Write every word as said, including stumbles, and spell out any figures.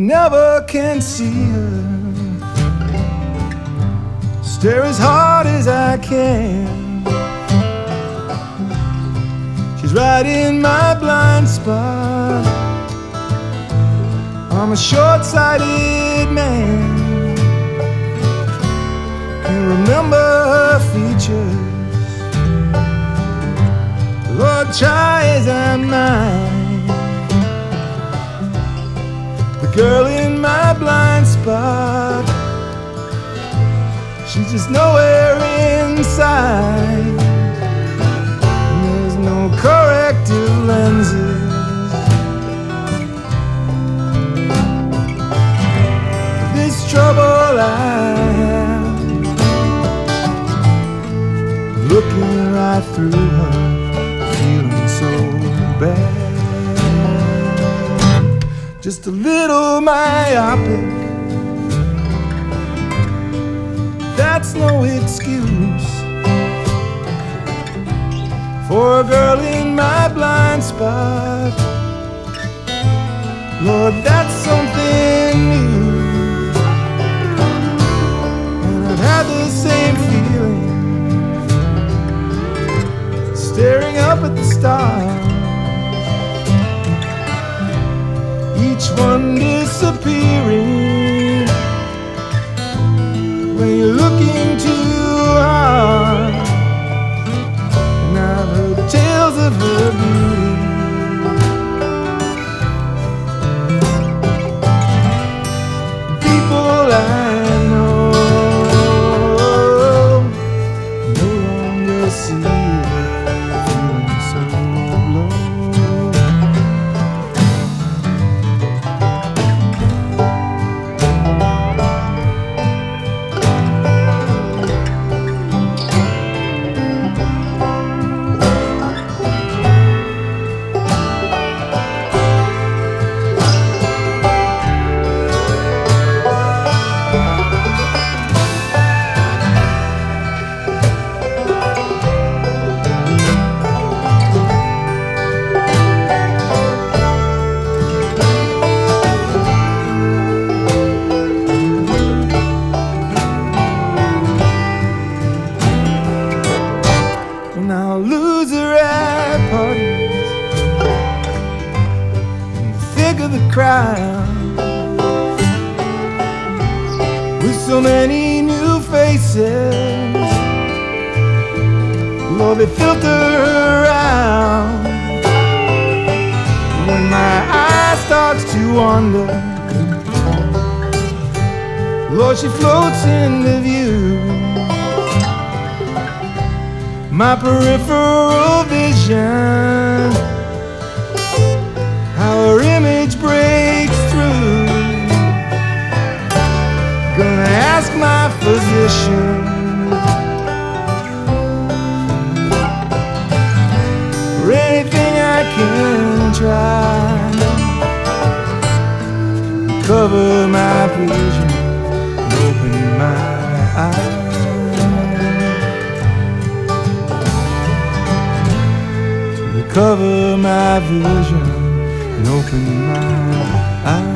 never can see her. Stare as hard as I can. She's right in my blind spot. I'm a short-sighted man. Can't remember her features. Lord, try as I might. The girl in my blind spot, she's just nowhere inside. And there's no corrective lenses. This trouble I have, looking right through her, feeling so bad. Just a little myopic, that's no excuse for a girl in my blind spot. Lord, that's something new. And I've had the same feeling staring up at the stars, each one disappearing when you're looking too hard. And I've heard tales of her beauty. People I know no longer see her, feeling so low. I'll lose her at parties in the thick of the crowd, with so many new faces. Lord, they filter her out. When my eye starts to wander, Lord, she floats into view. My peripheral vision, how her image breaks through. Gonna ask my physician for anything I can try. Cover my vision and open my eyes. Cover my vision and open my eyes.